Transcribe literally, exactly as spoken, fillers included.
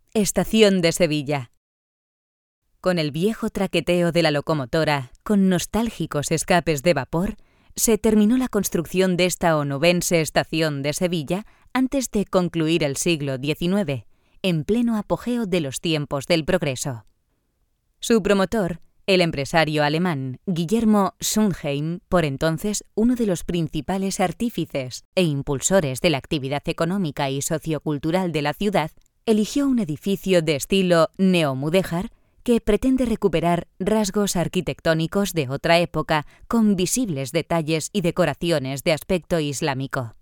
Estación de Sevilla. Con el viejo traqueteo de la locomotora, con nostálgicos escapes de vapor, se terminó la construcción de esta onubense estación de Sevilla antes de concluir el siglo diecinueve, en pleno apogeo de los tiempos del progreso. Su promotor, el empresario alemán Guillermo Schönheim, por entonces uno de los principales artífices e impulsores de la actividad económica y sociocultural de la ciudad, eligió un edificio de estilo neomudéjar que pretende recuperar rasgos arquitectónicos de otra época con visibles detalles y decoraciones de aspecto islámico.